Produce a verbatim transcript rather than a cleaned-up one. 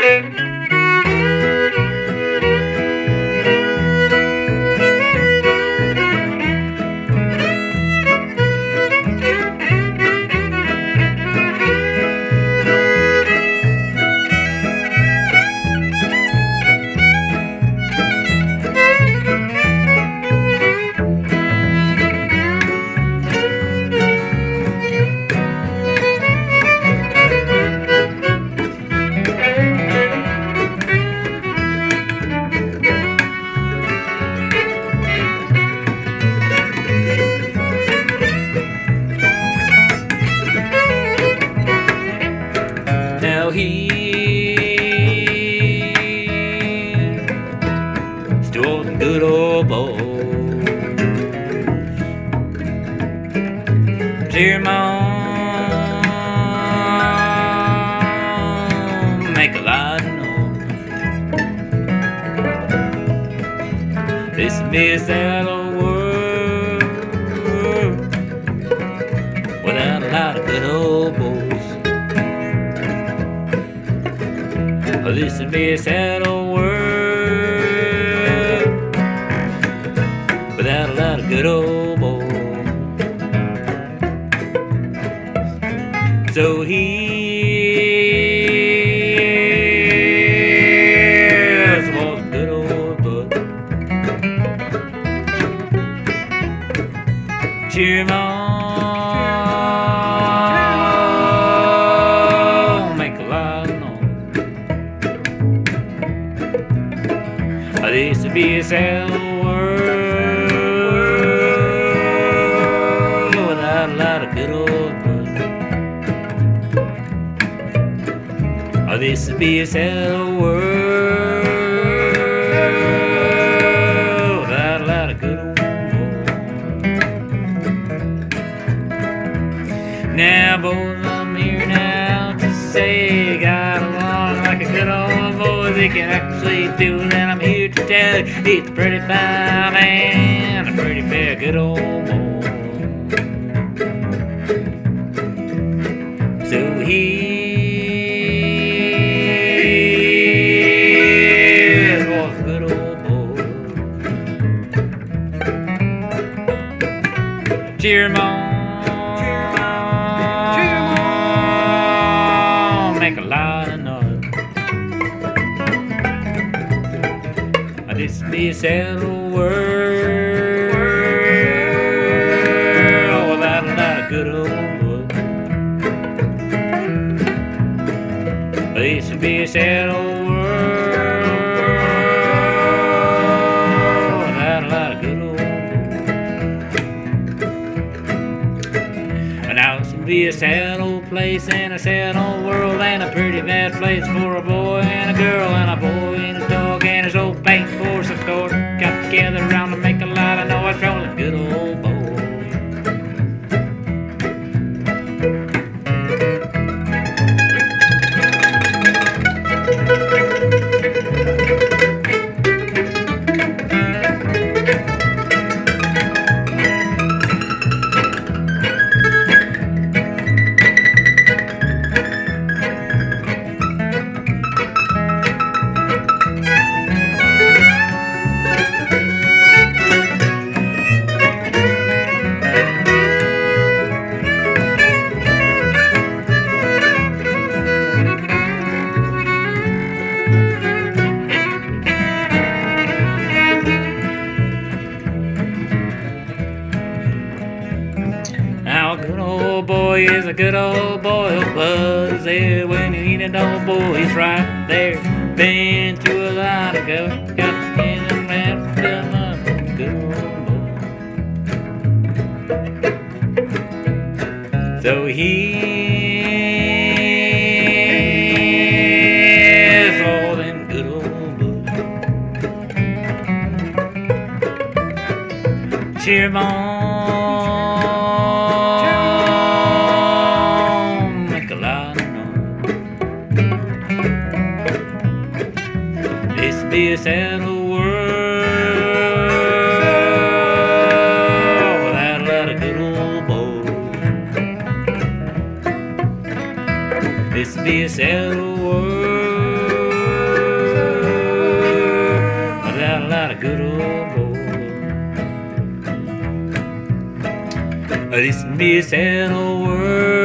Now he's still a good old boy. Dear mom, make a lot of noise. This be a sad old world without a lot of good old boys. This would be a sad old world without a lot of good old boys. So here's for the good old boy. Cheer mom, make a lot of noise. This would be a sad world without a lot of good old blood. Oh, this would be a sad world without a lot of good old blood. Now, boys, I'm here now to say, got along like a good old boy. They can actually do it, and I'm here to tell you it's a pretty fine man, a pretty fair good old boy. So here's for the good old boy. Cheer mom, make a lot of noise. This be a sad old world without a lot of good old boy. This would be a sad old world without a lot of good old boy. Now this would be a sad old place and a sad old world and a pretty bad place for a boy and a girl and a boy and a dog and his old bank horse, of course, got together around to make a lot of noise, rolling good old boy. Now a good old boy is a good old boy who was there when you need an old boy. He's right there. Been through a lot of go, got in and wrapped him up. Good old boy. So here's for them good old boys. Cheer 'em on. Be a sad old world without a lot of good old boys. This be a sad old world a good old boy. This can be a sad old world.